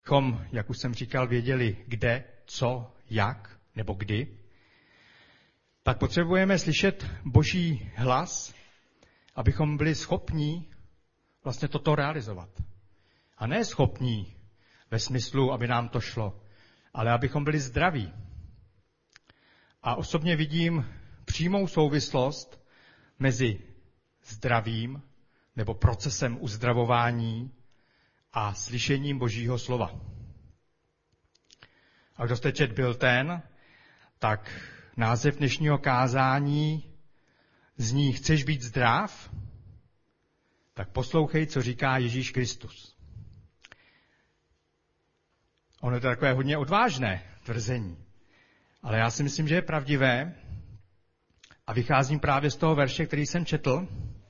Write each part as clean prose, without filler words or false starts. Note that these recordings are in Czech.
abychom, jak už jsem říkal, věděli kde, co, jak nebo kdy, tak potřebujeme slyšet Boží hlas, abychom byli schopní vlastně toto realizovat. A ne schopní ve smyslu, aby nám to šlo, ale abychom byli zdraví. A osobně vidím přímou souvislost mezi zdravím nebo procesem uzdravování a slyšením Božího slova. A kdo jste čet Bulletin, tak název dnešního kázání zní Chceš být zdrav? Tak poslouchej, co říká Ježíš Kristus. Ono je to takové hodně odvážné tvrzení, ale já si myslím, že je pravdivé a vycházím právě z toho verše, který jsem četl,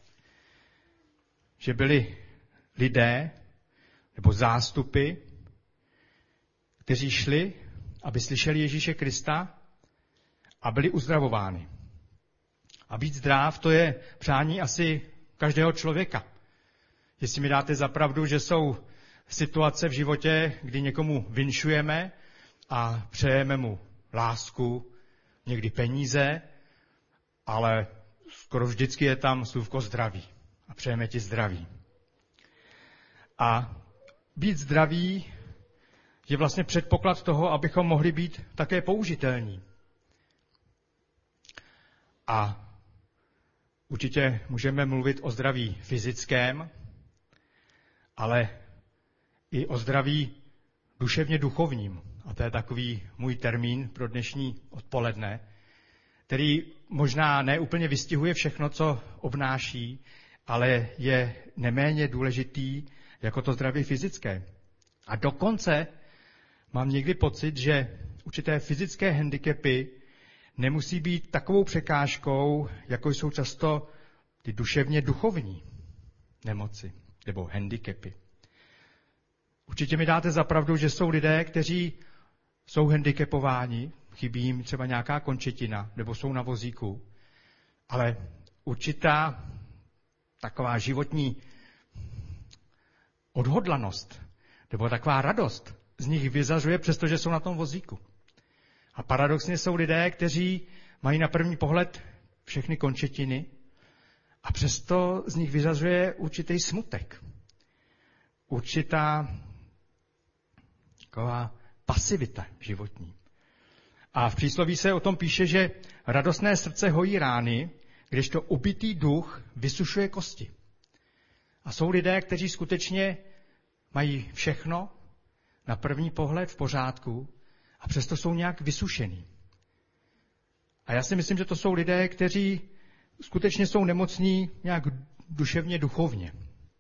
že byli lidé nebo zástupy, kteří šli, aby slyšeli Ježíše Krista a byli uzdravováni. A být zdrav, to je přání asi každého člověka. Jestli mi dáte za pravdu, že jsou situace v životě, kdy někomu vinšujeme a přejeme mu lásku, někdy peníze, ale skoro vždycky je tam slůvko zdraví a přejeme ti zdraví. A být zdravý je vlastně předpoklad toho, abychom mohli být také použitelní. A určitě můžeme mluvit o zdraví fyzickém, ale i o zdraví duševně duchovním. A to je takový můj termín pro dnešní odpoledne, který možná neúplně vystihuje všechno, co obnáší, ale je neméně důležitý jako to zdraví fyzické. A dokonce mám někdy pocit, že určité fyzické handicapy nemusí být takovou překážkou, jako jsou často ty duševně duchovní nemoci nebo handicapy. Určitě mi dáte za pravdu, že jsou lidé, kteří jsou handicapováni, chybí jim třeba nějaká končetina nebo jsou na vozíku, ale určitá taková životní odhodlanost nebo taková radost z nich vyzařuje, přestože jsou na tom vozíku. A paradoxně jsou lidé, kteří mají na první pohled všechny končetiny a přesto z nich vyzařuje určitý smutek. Určitá taková pasivita životní. A v přísloví se o tom píše, že radostné srdce hojí rány, kdežto ubitý duch vysušuje kosti. A jsou lidé, kteří skutečně mají všechno na první pohled v pořádku a přesto jsou nějak vysušený. A já si myslím, že to jsou lidé, kteří skutečně jsou nemocní nějak duševně, duchovně.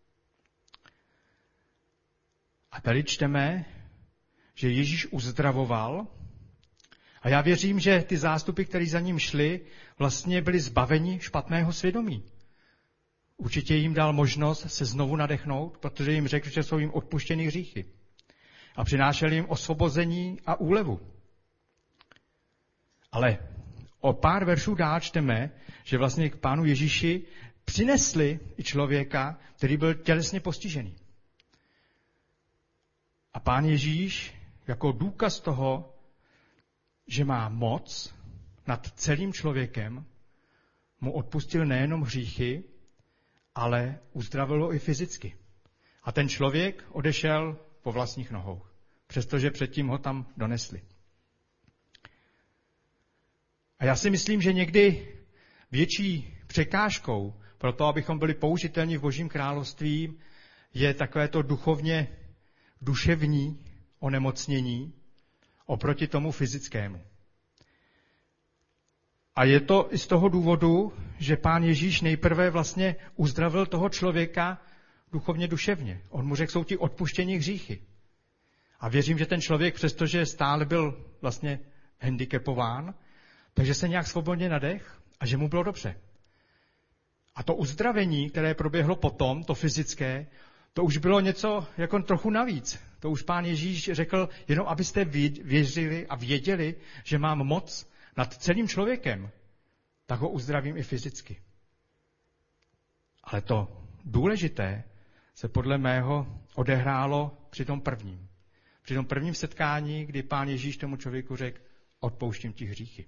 A tady čteme, že Ježíš uzdravoval a já věřím, že ty zástupy, které za ním šli, vlastně byli zbaveni špatného svědomí. Určitě jim dal možnost se znovu nadechnout, protože jim řekl, že jsou jim odpuštěny hříchy. A přinášel jim osvobození a úlevu. Ale o pár veršů dál čteme, že vlastně k Pánu Ježíši přinesli i člověka, který byl tělesně postižený. A Pán Ježíš jako důkaz toho, že má moc nad celým člověkem, mu odpustil nejenom hříchy, ale uzdravil ho i fyzicky. A ten člověk odešel po vlastních nohou, přestože předtím ho tam donesli. A já si myslím, že někdy větší překážkou pro to, abychom byli použitelní v Božím království, je takové to duchovně duševní onemocnění oproti tomu fyzickému. A je to i z toho důvodu, že Pán Ježíš nejprve vlastně uzdravil toho člověka duchovně duševně. On mu řekl, jsou ti odpuštěni hříchy. A věřím, že ten člověk, přestože stále byl vlastně handicapován, takže se nějak svobodně nadech a že mu bylo dobře. A to uzdravení, které proběhlo potom, to fyzické, to už bylo něco jako trochu navíc. To už Pán Ježíš řekl, jenom abyste věřili a věděli, že mám moc nad celým člověkem, tak ho uzdravím i fyzicky. Ale to důležité se podle mého odehrálo při tom prvním. Při tom prvním setkání, kdy Pán Ježíš tomu člověku řekl, odpouštím ti hříchy.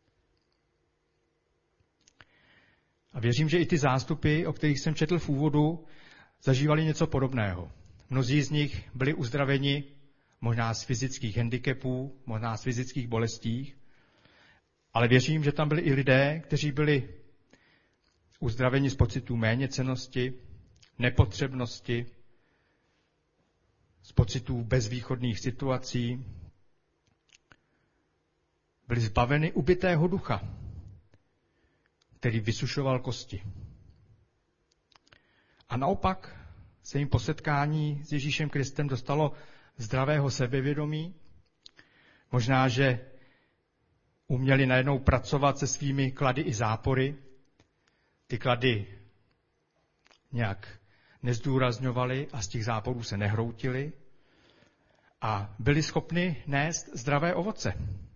A věřím, že i ty zástupy, o kterých jsem četl v úvodu, zažívali něco podobného. Mnozí z nich byli uzdraveni možná z fyzických handicapů, možná z fyzických bolestí, ale věřím, že tam byli i lidé, kteří byli uzdraveni z pocitů méněcennosti, nepotřebnosti, z pocitů bezvýchodných situací, byli zbaveni ubitého ducha, který vysušoval kosti. A naopak se jim po setkání s Ježíšem Kristem dostalo zdravého sebevědomí. Možná, že uměli najednou pracovat se svými klady i zápory. Ty klady nějak nezdůrazňovali a z těch záporů se nehroutili a byli schopni nést zdravé ovoce.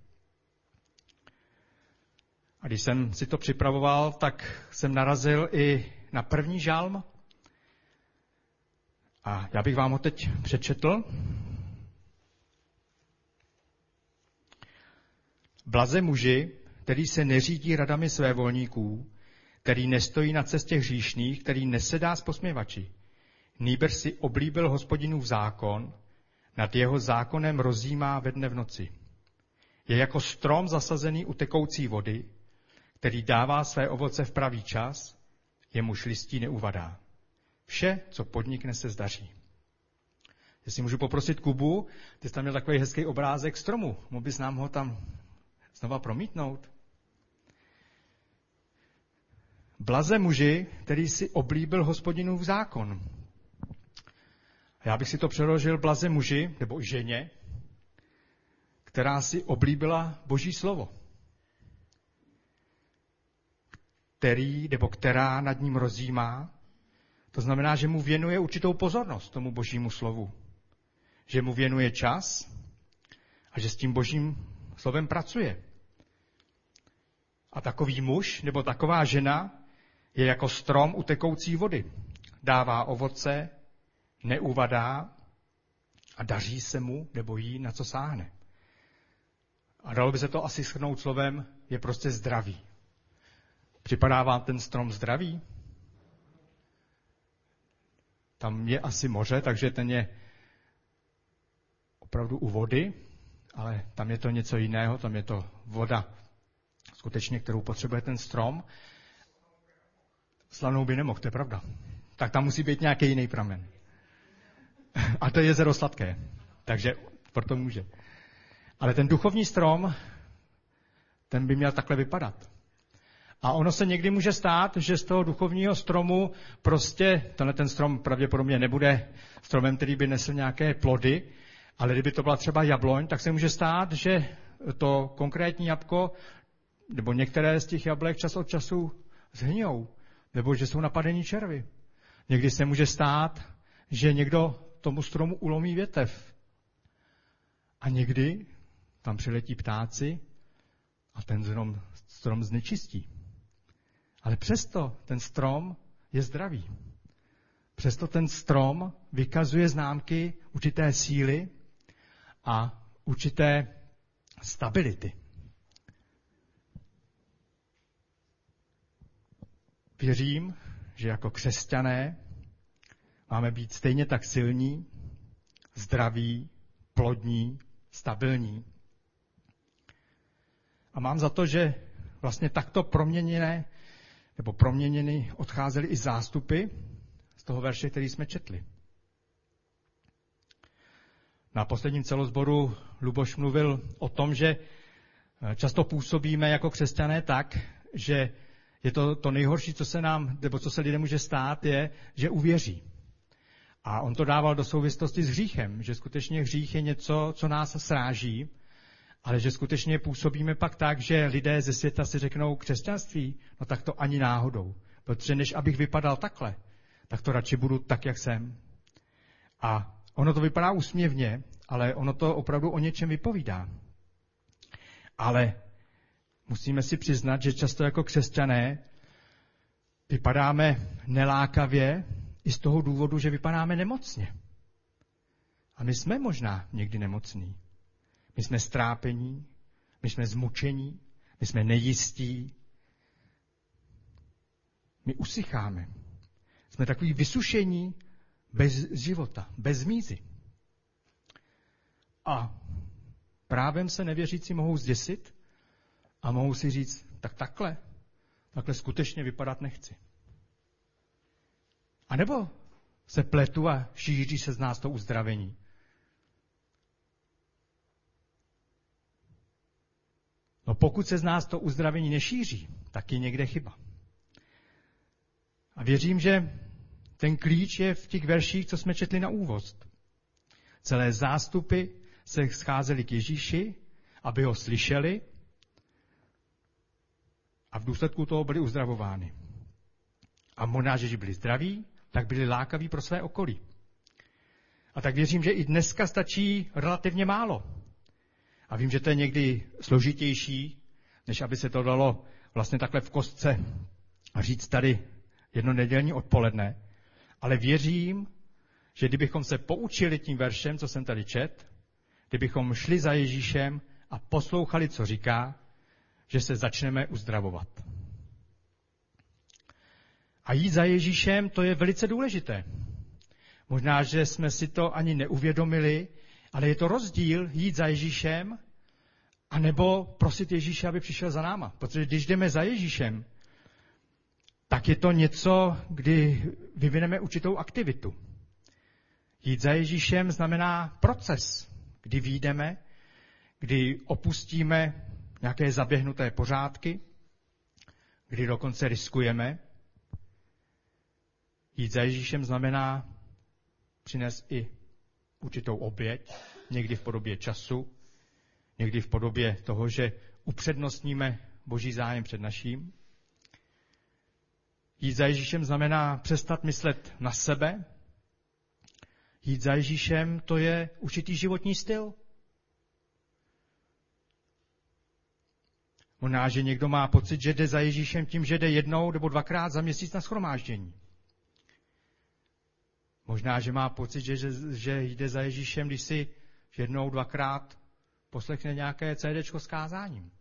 A když jsem si to připravoval, tak jsem narazil i na první žalm. A já bych vám ho teď přečetl. Blaze muži, který se neřídí radami svévolníků, který nestojí na cestě hříšných, který nesedá s posměvači. Nýbrž si oblíbil Hospodinův zákon, nad jeho zákonem rozjímá ve dne v noci. Je jako strom zasazený u tekoucí vody, který dává své ovoce v pravý čas, jemuž listí neuvadá. Vše, co podnikne, se zdaří. Jestli můžu poprosit Kubu, ty jsi tam měl takový hezký obrázek stromu. Mohl bys nám ho tam znova promítnout? Blaze muži, který si oblíbil Hospodinův zákon. Já bych si to přeložil blaze muži, nebo ženě, která si oblíbila Boží slovo. Která nad ním rozjímá. To znamená, že mu věnuje určitou pozornost tomu Božímu slovu. Že mu věnuje čas a že s tím Božím slovem pracuje. A takový muž nebo taková žena je jako strom u tekoucí vody. Dává ovoce, neuvadá a daří se mu nebo jí, na co sáhne. A dalo by se to asi shrnout slovem, je prostě zdravý. Připadá vám ten strom zdravý? Tam je asi moře, takže ten je opravdu u vody, ale tam je to něco jiného, tam je to voda, skutečně, kterou potřebuje ten strom. Slanou by nemohl, to je pravda. Tak tam musí být nějaký jiný pramen. A to je jezero sladké, takže proto může. Ale ten duchovní strom, ten by měl takhle vypadat. A ono se někdy může stát, že z toho duchovního stromu prostě, tenhle ten strom pravděpodobně nebude stromem, který by nesl nějaké plody, ale kdyby to byla třeba jabloň, tak se může stát, že to konkrétní jabko, nebo některé z těch jablek čas od času zhňou, nebo že jsou napadení červy. Někdy se může stát, že někdo tomu stromu ulomí větev. A někdy tam přiletí ptáci a ten strom znečistí. Ale přesto ten strom je zdravý. Přesto ten strom vykazuje známky určité síly a určité stability. Věřím, že jako křesťané máme být stejně tak silní, zdraví, plodní, stabilní. A mám za to, že vlastně takto proměněny odcházely i zástupy z toho verše, který jsme četli. Na posledním celosboru Luboš mluvil o tom, že často působíme jako křesťané tak, že je to nejhorší, co se lidem může stát, je, že uvěří. A on to dával do souvislosti s hříchem, že skutečně hřích je něco, co nás sráží, ale že skutečně působíme pak tak, že lidé ze světa si řeknou křesťanství, no tak to ani náhodou. Protože než abych vypadal takhle, tak to radši budu tak, jak jsem. A ono to vypadá úsměvně, ale ono to opravdu o něčem vypovídá. Ale musíme si přiznat, že často jako křesťané vypadáme nelákavě i z toho důvodu, že vypadáme nemocně. A my jsme možná někdy nemocní. My jsme strápení, my jsme zmučení, my jsme nejistí. My usycháme. Jsme takový vysušení bez života, bez mízy. A právem se nevěřící mohou zděsit a mohou si říct, tak takhle skutečně vypadat nechci. A nebo se pletu a šíří se z nás to uzdravení. No pokud se z nás to uzdravení nešíří, tak je někde chyba. A věřím, že ten klíč je v těch verších, co jsme četli na úvod. Celé zástupy se scházely k Ježíši, aby ho slyšeli a v důsledku toho byli uzdravováni. A možná, že byli zdraví, tak byli lákaví pro své okolí. A tak věřím, že i dneska stačí relativně málo. A vím, že to je někdy složitější, než aby se to dalo vlastně takhle v kostce a říct tady jedno nedělní odpoledne. Ale věřím, že kdybychom se poučili tím veršem, co jsem tady čet, kdybychom šli za Ježíšem a poslouchali, co říká, že se začneme uzdravovat. A jít za Ježíšem, to je velice důležité. Možná, že jsme si to ani neuvědomili, ale je to rozdíl jít za Ježíšem a nebo prosit Ježíše, aby přišel za náma. Protože když jdeme za Ježíšem, tak je to něco, kdy vyvineme určitou aktivitu. Jít za Ježíšem znamená proces, kdy vyjdeme, kdy opustíme nějaké zaběhnuté pořádky, kdy dokonce riskujeme. Jít za Ježíšem znamená přinést i určitou oběť, někdy v podobě času, někdy v podobě toho, že upřednostníme Boží zájem před naším. Jít za Ježíšem znamená přestat myslet na sebe. Jít za Ježíšem, to je určitý životní styl. Možná, že někdo má pocit, že jde za Ježíšem tím, že jde jednou nebo dvakrát za měsíc na shromáždění. Možná, že má pocit, že jde za Ježíšem, když si jednou, dvakrát poslechne nějaké CDčko s kázáním.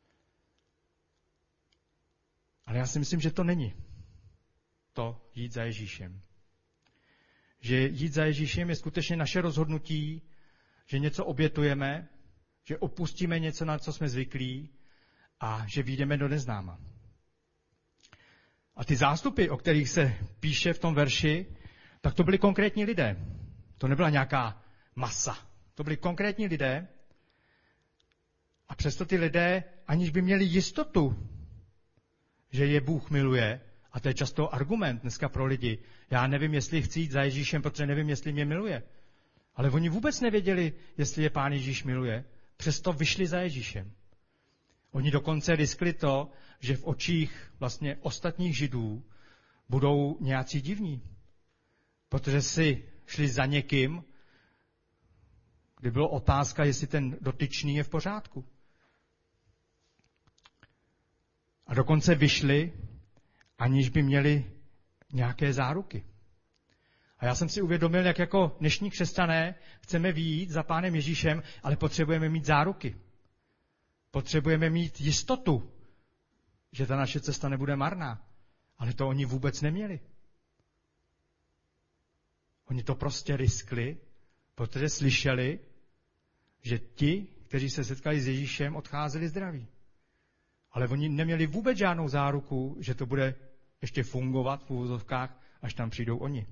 Ale já si myslím, že to není to jít za Ježíšem. Že jít za Ježíšem je skutečně naše rozhodnutí, že něco obětujeme, že opustíme něco, na co jsme zvyklí a že vyjdeme do neznáma. A ty zástupy, o kterých se píše v tom verši, tak to byli konkrétní lidé. To nebyla nějaká masa. To byli konkrétní lidé a přesto ty lidé, aniž by měli jistotu, že je Bůh miluje, a to je často argument dneska pro lidi, já nevím, jestli chci jít za Ježíšem, protože nevím, jestli mě miluje. Ale oni vůbec nevěděli, jestli je Pán Ježíš miluje, přesto vyšli za Ježíšem. Oni dokonce riskli to, že v očích vlastně ostatních Židů budou nějací divní. Protože si šli za někým, kdy byla otázka, jestli ten dotyčný je v pořádku. A dokonce vyšli, aniž by měli nějaké záruky. A já jsem si uvědomil, jak jako dnešní křesťané chceme vyjít za Pánem Ježíšem, ale potřebujeme mít záruky. Potřebujeme mít jistotu, že ta naše cesta nebude marná. Ale to oni vůbec neměli. Oni to prostě riskli, protože slyšeli, že ti, kteří se setkali s Ježíšem, odcházeli zdraví. Ale oni neměli vůbec žádnou záruku, že to bude ještě fungovat v úvozovkách, až tam přijdou oni.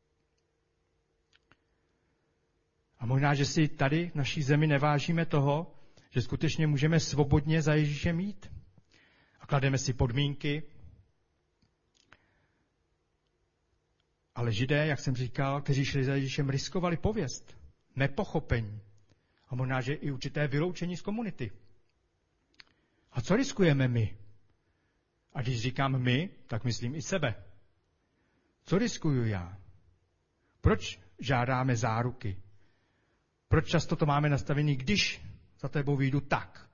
A možná, že si tady v naší zemi nevážíme toho, že skutečně můžeme svobodně za Ježíšem jít. A klademe si podmínky. Ale Židé, jak jsem říkal, kteří šli za Ježíšem, riskovali pověst, nepochopení. A možná, že i určité vyloučení z komunity. A co riskujeme my? A když říkám my, tak myslím i sebe. Co riskuju já? Proč žádáme záruky? Proč často to máme nastavený, když za tebou vyjdu tak?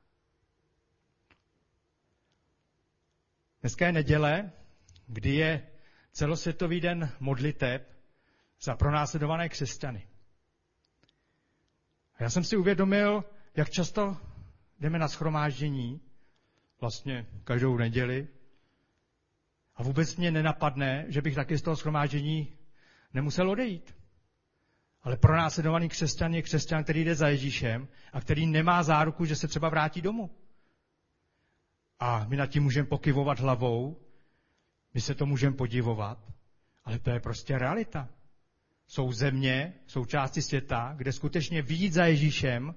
Dneska je neděle, kdy je celosvětový den modliteb za pronásledované křesťany. A já jsem si uvědomil, jak často jdeme na shromáždění, vlastně každou neděli, a vůbec mě nenapadne, že bych taky z toho shromáždění nemusel odejít. Ale pronásledovaný křesťan je křesťan, který jde za Ježíšem a který nemá záruku, že se třeba vrátí domů. A my nad tím můžeme pokyvovat hlavou, my se to můžeme podivovat, ale to je prostě realita. Jsou země, jsou části světa, kde skutečně vyjít za Ježíšem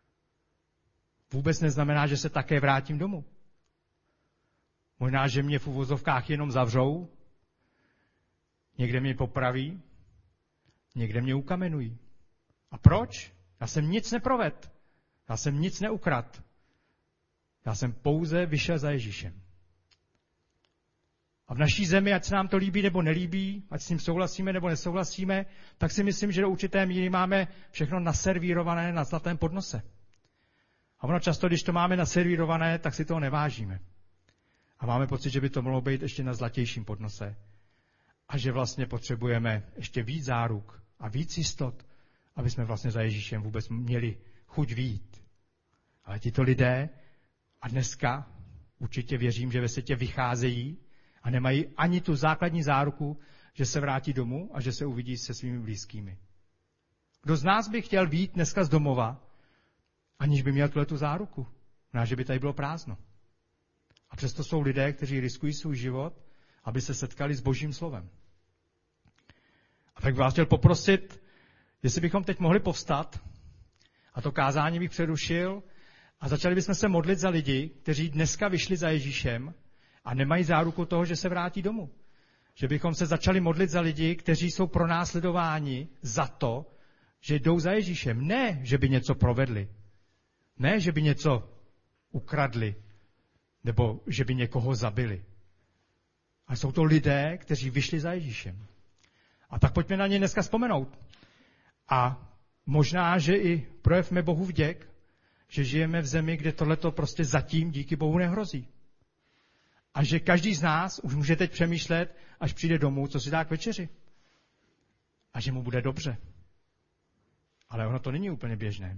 vůbec neznamená, že se také vrátím domů. Možná, že mě v uvozovkách jenom zavřou, někde mě popraví, někde mě ukamenují. A proč? Já jsem nic neprovedl. Já jsem nic neukradl. Já jsem pouze vyšel za Ježíšem. A v naší zemi, ať se nám to líbí nebo nelíbí, ať s tím souhlasíme nebo nesouhlasíme, tak si myslím, že do určité míry máme všechno naservírované na zlatém podnose. A ono často, když to máme naservírované, tak si toho nevážíme. A máme pocit, že by to mohlo být ještě na zlatějším podnose. A že vlastně potřebujeme ještě víc záruk a víc jistot, aby jsme vlastně za Ježíšem vůbec měli chuť vyjít. Ale tito lidé, a dneska určitě věřím, že ve světě vycházejí a nemají ani tu základní záruku, že se vrátí domů a že se uvidí se svými blízkými. Kdo z nás by chtěl vyjít dneska z domova, aniž by měl tu záruku? Možná, že by tady bylo prázdno. A přesto jsou lidé, kteří riskují svůj život, aby se setkali s Božím slovem. A tak bych vás chtěl poprosit, jestli bychom teď mohli povstat a to kázání bych přerušil a začali bychom se modlit za lidi, kteří dneska vyšli za Ježíšem a nemají záruku toho, že se vrátí domů. Že bychom se začali modlit za lidi, kteří jsou pronásledováni za to, že jdou za Ježíšem. Ne, že by něco provedli. Ne, že by něco ukradli. Nebo že by někoho zabili. A jsou to lidé, kteří vyšli za Ježíšem. A tak pojďme na ně dneska vzpomenout. A možná, že i projevme Bohu vděk, že žijeme v zemi, kde tohleto prostě zatím díky Bohu nehrozí. A že každý z nás už může teď přemýšlet, až přijde domů, co si dá k večeři. A že mu bude dobře. Ale ono to není úplně běžné.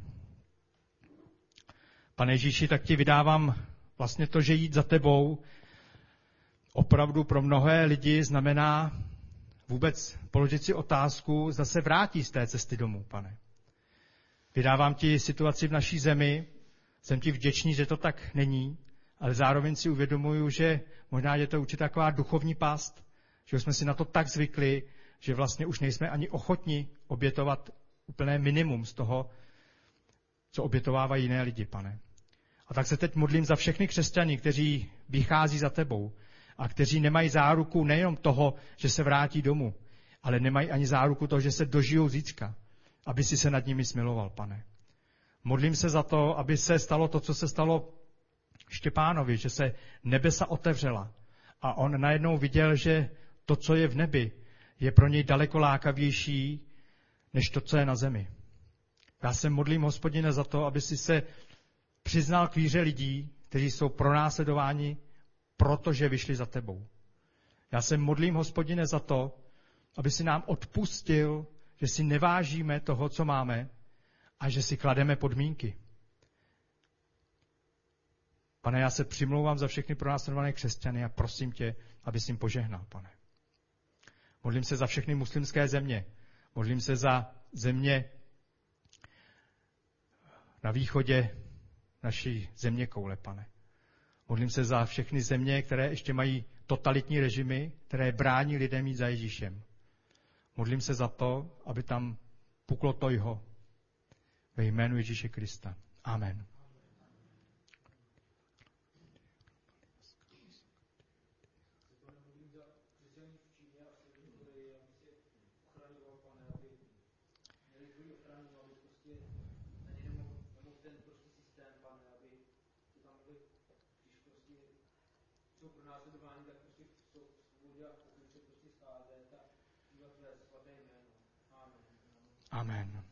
Pane Ježíši, tak ti vydávám vlastně to, že jít za tebou opravdu pro mnohé lidi znamená vůbec položit si otázku, zda se vrátí z té cesty domů, pane. Vydávám ti situaci v naší zemi, jsem ti vděčný, že to tak není, ale zároveň si uvědomuju, že možná je to určitá taková duchovní past, že jsme si na to tak zvykli, že vlastně už nejsme ani ochotni obětovat úplné minimum z toho, co obětovávají jiné lidi, pane. A tak se teď modlím za všechny křesťany, kteří vychází za tebou a kteří nemají záruku nejenom toho, že se vrátí domů, ale nemají ani záruku toho, že se dožijou zítřka, aby si se nad nimi smiloval, pane. Modlím se za to, aby se stalo to, co se stalo Štěpánovi, že se nebesa otevřela a on najednou viděl, že to, co je v nebi, je pro něj daleko lákavější, než to, co je na zemi. Já se modlím, Hospodine, za to, aby si se přiznal k víře lidí, kteří jsou pronásledováni, protože vyšli za tebou. Já se modlím, Hospodine, za to, aby si nám odpustil, že si nevážíme toho, co máme a že si klademe podmínky. Pane, já se přimlouvám za všechny pronásledované křesťany a prosím tě, aby jsi jim požehnal, pane. Modlím se za všechny muslimské země. Modlím se za země na východě naší zeměkoule, pane. Modlím se za všechny země, které ještě mají totalitní režimy, které brání lidem jít za Ježíšem. Modlím se za to, aby tam puklo to jeho. Ve jménu Ježíše Krista. Amen. Amen.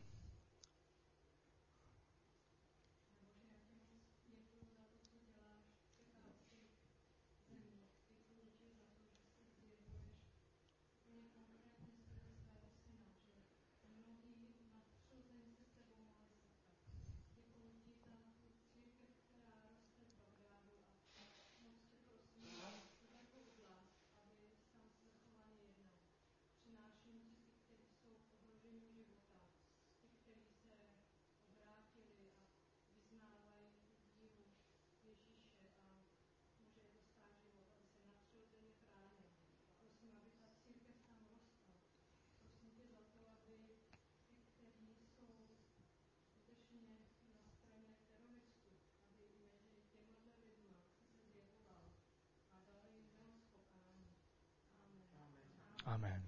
Amen.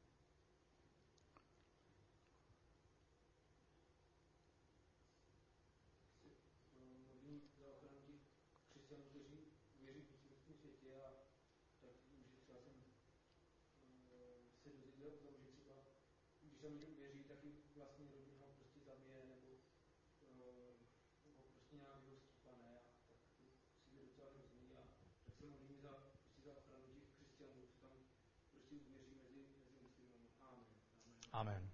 Amen.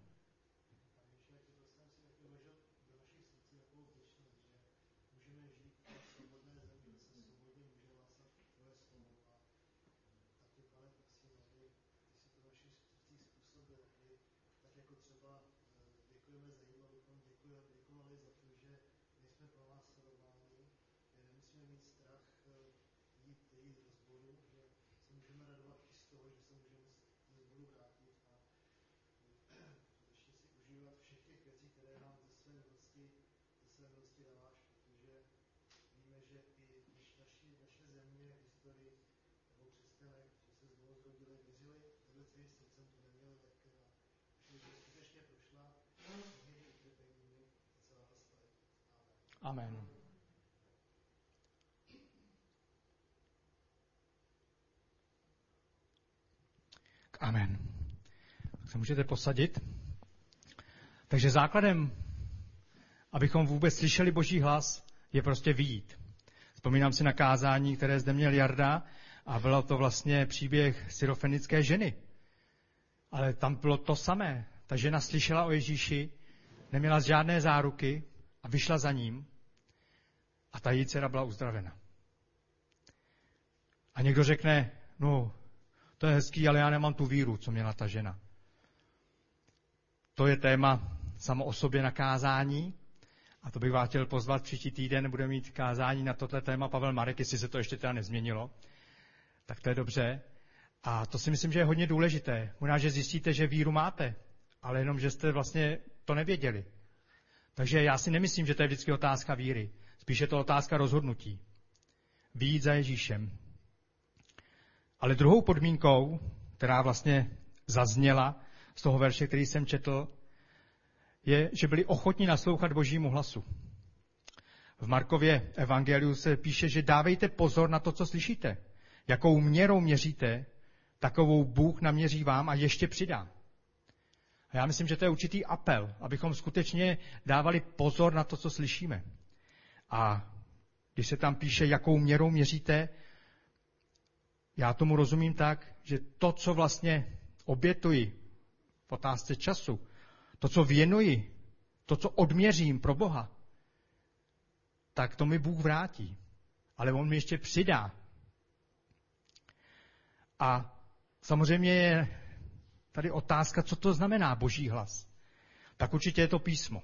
Amen. Amen. Tak se můžete posadit. Takže základem, abychom vůbec slyšeli Boží hlas, je prostě vyjít. Vzpomínám si na kázání, které zde měl Jarda, a bylo to vlastně příběh syrofenické ženy. Ale tam bylo to samé. Ta žena slyšela o Ježíši, neměla žádné záruky a vyšla za ním a ta její dcera byla uzdravena. A někdo řekne, no, to je hezký, ale já nemám tu víru, co měla ta žena. To je téma samo o sobě na kázání. A to bych vás chtěl pozvat, příští týden budeme mít kázání na toto téma Pavel Marek, jestli se to ještě teda nezměnilo. Tak to je dobře. A to si myslím, že je hodně důležité. Možná, že zjistíte, že víru máte, ale jenom, že jste vlastně to nevěděli. Takže já si nemyslím, že to je vždycky otázka víry. Spíš je to otázka rozhodnutí. Vyjít za Ježíšem. Ale druhou podmínkou, která vlastně zazněla z toho verše, který jsem četl, je, že byli ochotní naslouchat Božímu hlasu. V Markově evangeliu se píše, že dávejte pozor na to, co slyšíte. Jakou měrou měříte, takovou Bůh naměří vám a ještě přidá. A já myslím, že to je určitý apel, abychom skutečně dávali pozor na to, co slyšíme. A když se tam píše, jakou měrou měříte, já tomu rozumím tak, že to, co vlastně obětuji v otázce času, to, co věnuji, to, co odměřím pro Boha, tak to mi Bůh vrátí. Ale on mi ještě přidá. A samozřejmě je tady otázka, co to znamená Boží hlas. Tak určitě je to písmo.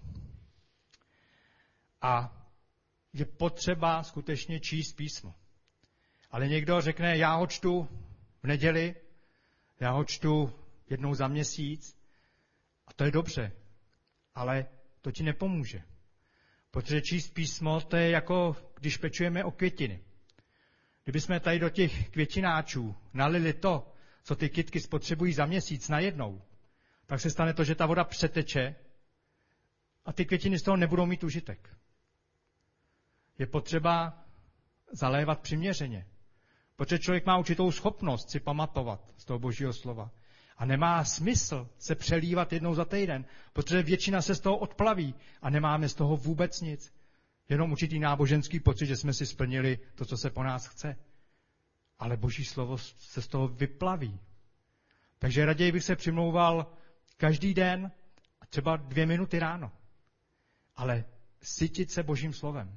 A je potřeba skutečně číst písmo. Ale někdo řekne, já ho čtu v neděli, já ho čtu jednou za měsíc, a to je dobře, ale to ti nepomůže. Protože číst písmo, to je jako, když pečujeme o květiny. Kdybychom tady do těch květináčů nalili to, co ty kytky spotřebují za měsíc najednou, tak se stane to, že ta voda přeteče a ty květiny z toho nebudou mít užitek. Je potřeba zalévat přiměřeně. Protože člověk má určitou schopnost si pamatovat z toho Božího slova. A nemá smysl se přelívat jednou za týden, protože většina se z toho odplaví a nemáme z toho vůbec nic. Jenom určitý náboženský pocit, že jsme si splnili to, co se po nás chce. Ale Boží slovo se z toho vyplaví. Takže raději bych se přimlouval každý den, třeba 2 minuty ráno. Ale sytit se Božím slovem.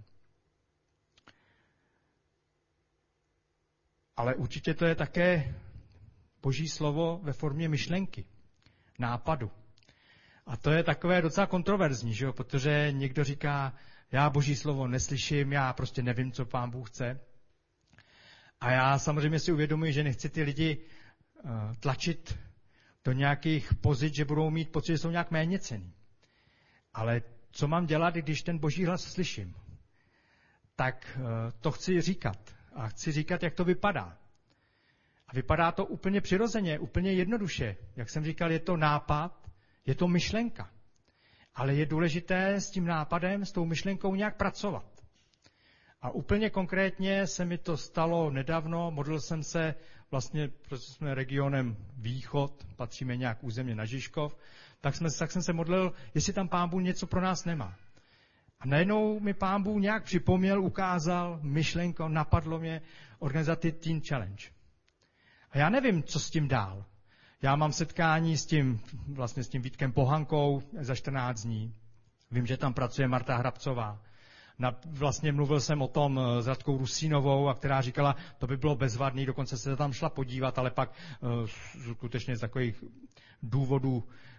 Ale určitě to je také Boží slovo ve formě myšlenky, nápadu. A to je takové docela kontroverzní, že jo? Protože někdo říká, já Boží slovo neslyším, já prostě nevím, co Pán Bůh chce. A já samozřejmě si uvědomuji, že nechci ty lidi tlačit do nějakých pozic, že budou mít pocit, že jsou nějak méněcenní. Ale co mám dělat, když ten Boží hlas slyším? Tak to chci říkat. A chci říkat, jak to vypadá. A vypadá to úplně přirozeně, úplně jednoduše. Jak jsem říkal, je to nápad, je to myšlenka. Ale je důležité s tím nápadem, s tou myšlenkou nějak pracovat. A úplně konkrétně se mi to stalo nedávno, modlil jsem se, vlastně, protože jsme regionem Východ, patříme nějak územně na Žižkov, tak jsem se modlil, jestli tam Pán Bůh něco pro nás nemá. A najednou mi Pán Bůh nějak připomněl, ukázal myšlenko, napadlo mě organizaci Teen Challenge. A já nevím, co s tím dál. Já mám setkání s tím Vítkem Pohankou za 14 dní. Vím, že tam pracuje Marta Hrabcová. Vlastně mluvil jsem o tom s Radkou Rusínovou, a která říkala, to by bylo bezvadný, dokonce se tam šla podívat, ale pak skutečně z takových důvodů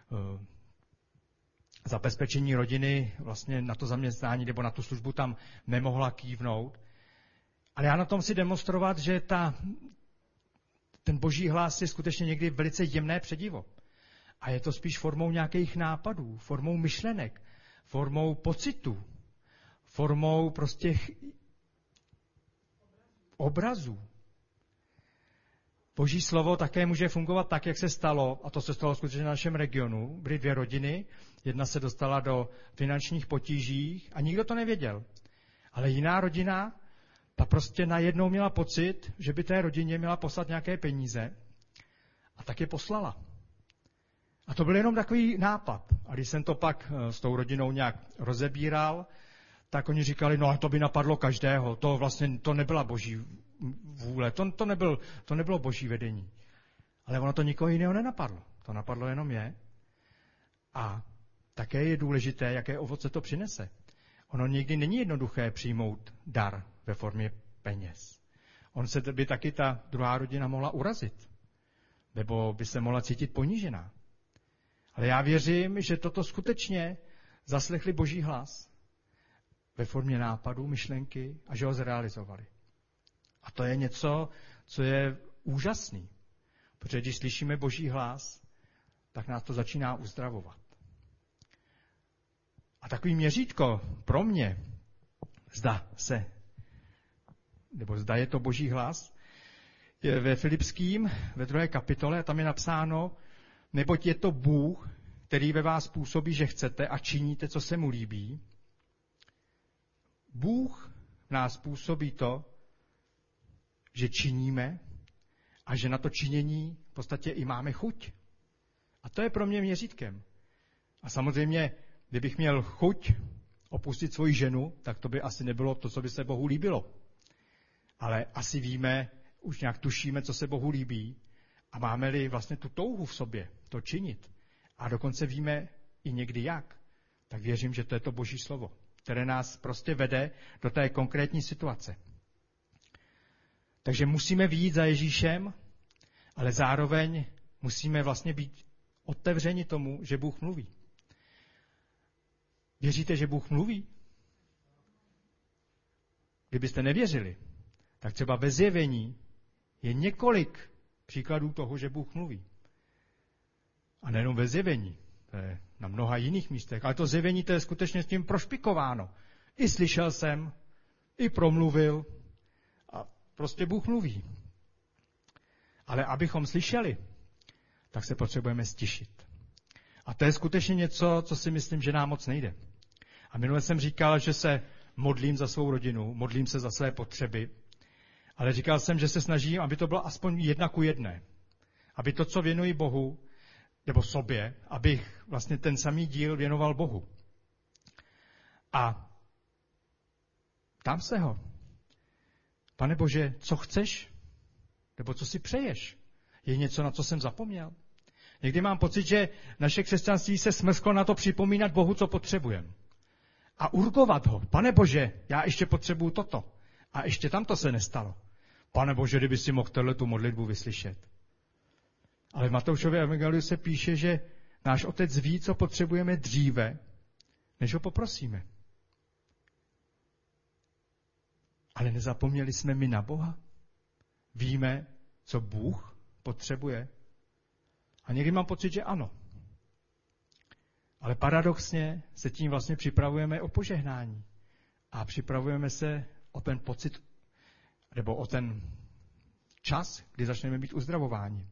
zabezpečení rodiny vlastně na to zaměstnání nebo na tu službu tam nemohla kývnout. Ale já na tom chci demonstrovat, že ten boží hlas je skutečně někdy velice jemné předivo. A je to spíš formou nějakých nápadů, formou myšlenek, formou pocitů, formou prostě obrazů. Boží slovo také může fungovat tak, jak se stalo, a to se stalo skutečně na našem regionu. Byly 2 rodiny, jedna se dostala do finančních potíží a nikdo to nevěděl. Ale jiná rodina, ta prostě najednou měla pocit, že by té rodině měla poslat nějaké peníze a tak je poslala. A to byl jenom takový nápad. A když jsem to pak s tou rodinou nějak rozebíral, tak oni říkali, no a to by napadlo každého, to nebyla boží vůle, to nebylo boží vedení. Ale ono to nikoho jiného nenapadlo, to napadlo jenom je. A také je důležité, jaké ovoce to přinese. Ono někdy není jednoduché přijmout dar ve formě peněz. On se by taky ta druhá rodina mohla urazit, nebo by se mohla cítit ponížená. Ale já věřím, že toto skutečně zaslechli boží hlas ve formě nápadů, myšlenky a že ho zrealizovali. A to je něco, co je úžasný. Protože když slyšíme boží hlas, tak nás to začíná uzdravovat. A takový měřítko pro mě, zda je to boží hlas, je ve Filipským, ve 2. kapitole, a tam je napsáno, neboť je to Bůh, který ve vás působí, že chcete a činíte, co se mu líbí. Bůh v nás působí to, že činíme a že na to činění v podstatě i máme chuť. A to je pro mě měřítkem. A samozřejmě, kdybych měl chuť opustit svoji ženu, tak to by asi nebylo to, co by se Bohu líbilo. Ale asi víme, už nějak tušíme, co se Bohu líbí a máme-li vlastně tu touhu v sobě to činit. A dokonce víme i někdy jak. Tak věřím, že to je to boží slovo, které nás prostě vede do té konkrétní situace. Takže musíme vyjít za Ježíšem, ale zároveň musíme vlastně být otevřeni tomu, že Bůh mluví. Věříte, že Bůh mluví? Kdybyste nevěřili, tak třeba ve Zjevení je několik příkladů toho, že Bůh mluví. A nejenom ve Zjevení, to je na mnoha jiných místech, ale to Zjevení, to je skutečně s tím prošpikováno. I slyšel jsem, i promluvil a prostě Bůh mluví. Ale abychom slyšeli, tak se potřebujeme stišit. A to je skutečně něco, co si myslím, že nám moc nejde. A minule jsem říkal, že se modlím za svou rodinu, modlím se za své potřeby, ale říkal jsem, že se snažím, aby to bylo aspoň 1:1. Aby to, co věnuji Bohu, nebo sobě, abych vlastně ten samý díl věnoval Bohu. A ptám se ho, Pane Bože, co chceš? Nebo co si přeješ? Je něco, na co jsem zapomněl? Někdy mám pocit, že naše křesťanství se smrsklo na to připomínat Bohu, co potřebujeme. A urgovat ho. Pane Bože, já ještě potřebuju toto. A ještě tamto se nestalo. Pane Bože, kdyby si mohl tu modlitbu vyslyšet. Ale v Matoušově evangeliu se píše, že náš Otec ví, co potřebujeme dříve, než ho poprosíme. Ale nezapomněli jsme my na Boha? Víme, co Bůh potřebuje? A někdy mám pocit, že ano. Ale paradoxně se tím vlastně připravujeme o požehnání. A připravujeme se o ten pocit, nebo o ten čas, kdy začneme být uzdravováni.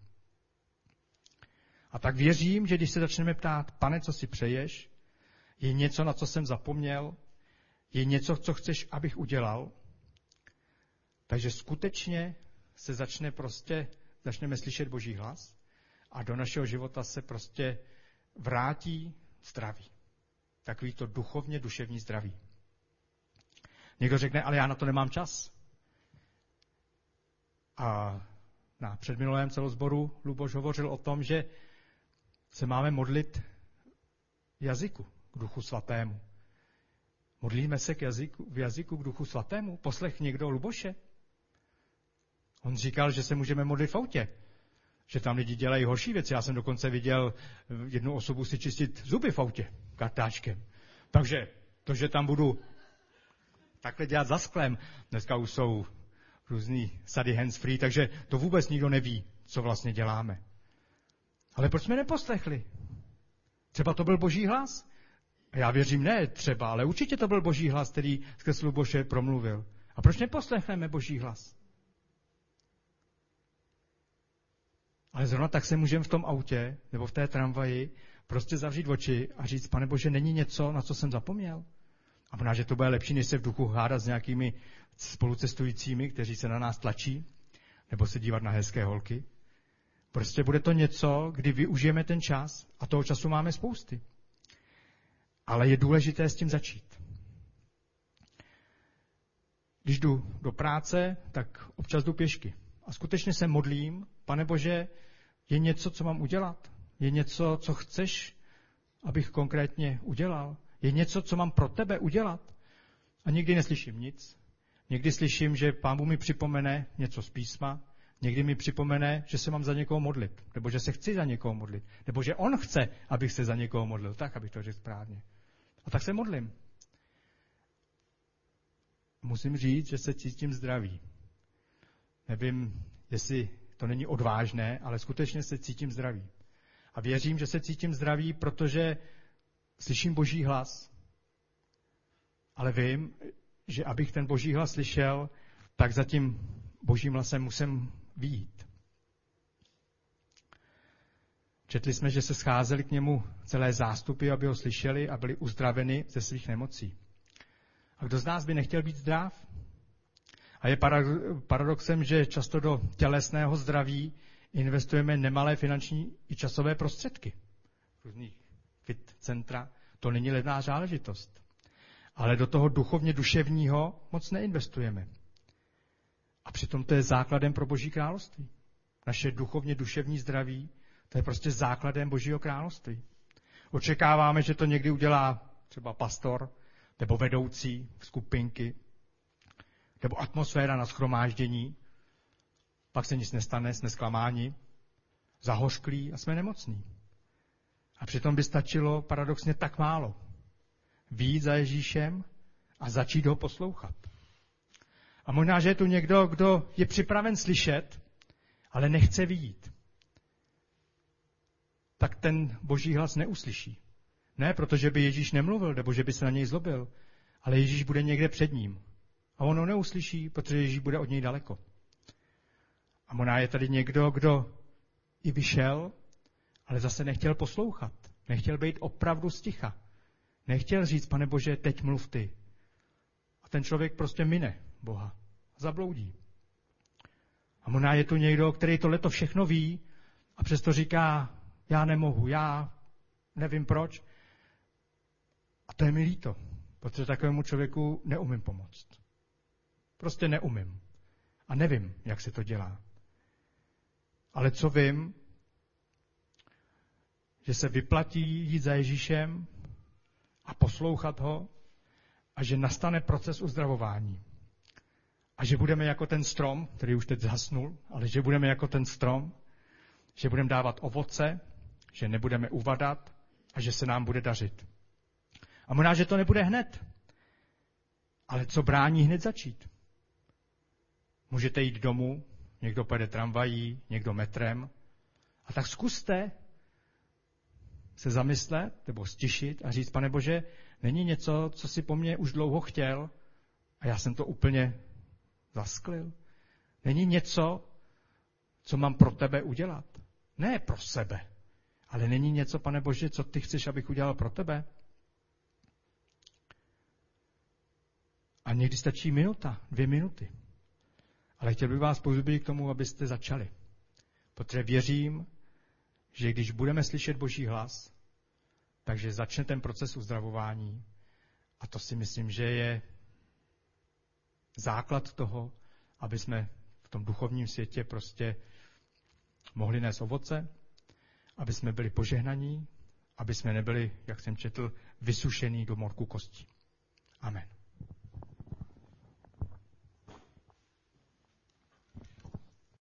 A tak věřím, že když se začneme ptát, Pane, co si přeješ, je něco, na co jsem zapomněl, je něco, co chceš, abych udělal, takže skutečně se začneme slyšet Boží hlas a do našeho života se prostě vrátí zdraví. Takový to duchovně duševní zdraví. Někdo řekne, ale já na to nemám čas. A na předminulém celosboru Luboš hovořil o tom, že se máme modlit jazyku k Duchu Svatému. Modlíme se v jazyku k Duchu Svatému? Poslech někdo Luboše? On říkal, že se můžeme modlit v autě, že tam lidi dělají horší věci. Já jsem dokonce viděl jednu osobu si čistit zuby v autě kartáčkem. Takže to, že tam budu takhle dělat za sklem, dneska už jsou různý sady hands-free, takže to vůbec nikdo neví, co vlastně děláme. Ale proč jsme neposlechli? Třeba to byl Boží hlas? A já věřím, ne třeba, ale určitě to byl Boží hlas, který skrz Luboše promluvil. A proč neposlechneme Boží hlas? Ale zrovna tak se můžeme v tom autě nebo v té tramvaji prostě zavřít oči a říct, Pane Bože, není něco, na co jsem zapomněl? A možná, že to bude lepší, než se v duchu hádat s nějakými spolucestujícími, kteří se na nás tlačí, nebo se dívat na hezké holky. Prostě bude to něco, kdy využijeme ten čas a toho času máme spousty. Ale je důležité s tím začít. Když jdu do práce, tak občas jdu pěšky. A skutečně se modlím, Pane Bože, je něco, co mám udělat? Je něco, co chceš, abych konkrétně udělal? Je něco, co mám pro tebe udělat? A někdy neslyším nic. Někdy slyším, že Pán Bůh mi připomene něco z písma. Někdy mi připomene, že se mám za někoho modlit. Nebo že se chci za někoho modlit. Nebo že on chce, abych se za někoho modlil. Tak, abych to řekl správně. A tak se modlím. Musím říct, že se cítím zdravý. Nevím, jestli to není odvážné, ale skutečně se cítím zdravý. A věřím, že se cítím zdravý, protože slyším Boží hlas. Ale vím, že abych ten Boží hlas slyšel, tak za tím Božím hlasem musím vyjít. Četli jsme, že se scházeli k němu celé zástupy, aby ho slyšeli a byli uzdraveni ze svých nemocí. A kdo z nás by nechtěl být zdrav? A je paradoxem, že často do tělesného zdraví investujeme nemalé finanční i časové prostředky. Různých fit centra, to není levná záležitost. Ale do toho duchovně duševního moc neinvestujeme. A přitom to je základem pro Boží království. Naše duchovně duševní zdraví, to je prostě základem Božího království. Očekáváme, že to někdy udělá třeba pastor, nebo vedoucí skupinky, nebo atmosféra na shromáždění. Pak se nic nestane, jsme zklamáni, zahořklí a jsme nemocní. A přitom by stačilo paradoxně tak málo. Vyjít za Ježíšem a začít ho poslouchat. A možná, že je tu někdo, kdo je připraven slyšet, ale nechce vyjít. Tak ten Boží hlas neuslyší. Ne, protože by Ježíš nemluvil, nebo že by se na něj zlobil, ale Ježíš bude někde před ním. A on ho neuslyší, protože Ježíš bude od něj daleko. A možná je tady někdo, kdo i vyšel, ale zase nechtěl poslouchat. Nechtěl být opravdu sticha. Nechtěl říct, Pane Bože, teď mluv ty. A ten člověk prostě mine Boha. Zabloudí. A možná je tu někdo, který tohleto všechno ví a přesto říká, já nemohu, já nevím proč. A to je mi líto, protože takovému člověku neumím pomoct. Prostě neumím. A nevím, jak se to dělá. Ale co vím, že se vyplatí jít za Ježíšem a poslouchat ho a že nastane proces uzdravování. A že budeme jako ten strom, který už teď zhasnul, ale že budeme jako ten strom, že budeme dávat ovoce, že nebudeme uvadat a že se nám bude dařit. A možná, že to nebude hned. Ale co brání hned začít? Můžete jít domů, někdo pojede tramvají, někdo metrem. A tak zkuste se zamyslet nebo stišit a říct, Pane Bože, není něco, co si po mně už dlouho chtěl a já jsem to úplně zasklil. Není něco, co mám pro tebe udělat. Ne pro sebe, ale není něco, Pane Bože, co ty chceš, abych udělal pro tebe? A někdy stačí minuta, 2 minuty. Ale chtěl bych vás povzbudit k tomu, abyste začali. Protože věřím, že když budeme slyšet Boží hlas, takže začne ten proces uzdravování. A to si myslím, že je základ toho, aby jsme v tom duchovním světě prostě mohli nést ovoce, aby jsme byli požehnaní, aby jsme nebyli, jak jsem četl, vysušení do morku kostí. Amen.